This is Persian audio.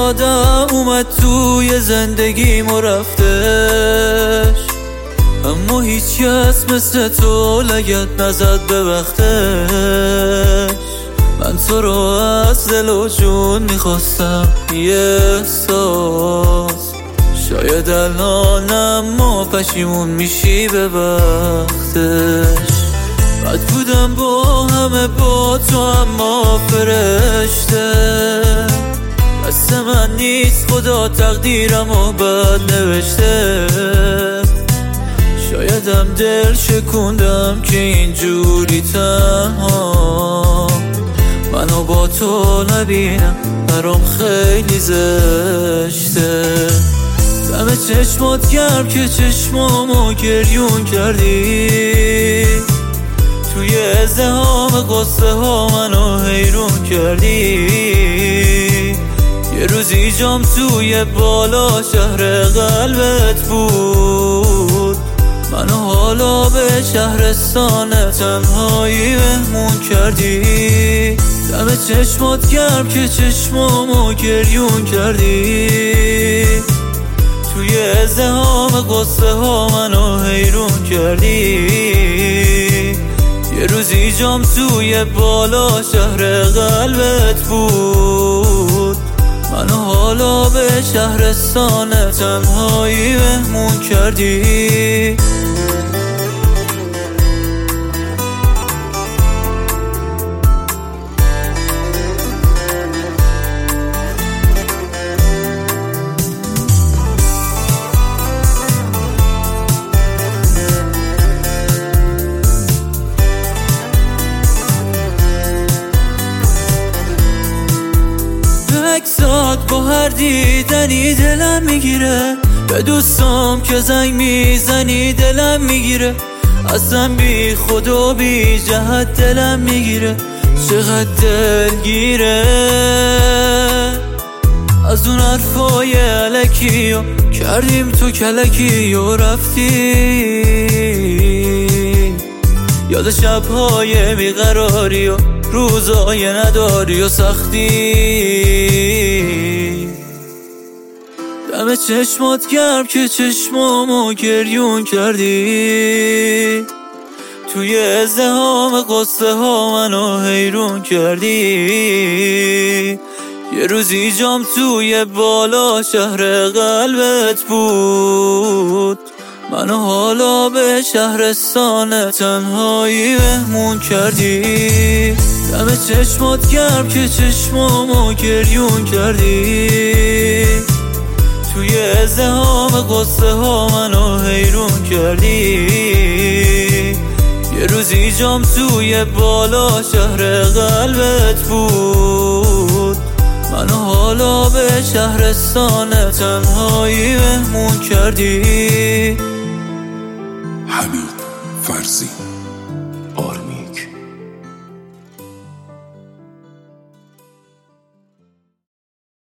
آدم اومد توی زندگیم و رفتش، اما هیچ کس مثل تو لگد نزد به وقتش. من تو رو از دل و جون میخواستم یه احساس، شاید الانم ما پشیمون میشی به وقتش. بد بودم با همه با تو اما فرشته، دست من نیست خدا تقدیرم و بد نوشته. شایدم دل شکوندم که اینجوری تنها منو با تو نبینم، برام خیلی زشته. دم چشمات گرم که چشمامو گریون کردی، توی ازدحام قصه ها منو حیرون کردی. یه روزی جام توی بالا شهر قلبت بود، منو حالا به شهرستان تنهایی مهمون کردی. دم چشمات گرم که چشمامو گریون کردی، توی ازدحام قصه ها منو حیرون کردی. یه روزی جام توی بالا شهر قلبت بود، منو حالا به شهرستان تنهایی مهمون کردی. عکسات با هر دیدنی دلم میگیره، به دوستام که زنگ میزنی دلم میگیره. اصلا بی خدا بی جهت دلم میگیره، چقدر دلگیره. از اون حرفای الکی و کردیم تو کلکی و رفتی، یاد شبهای بیقراری و روزای نداری و سختی. دم چشمات گرم که چشمامو گریون کردی، توی ازدحام قصه ها منو حیرون کردی. یه روزی جام توی بالا شهر قلبت بود، منو حالا به شهرستان تنهایی مهمون کردی. دم چشمات گرم که چشمامو گریون کردی، توی ازدحام قصه ها منو حیرون کردی. یه روزی جام توی بالا شهر قلبت بود، منو حالا به شهرستان تنهایی مهمون کردی. حمید فرزی آرت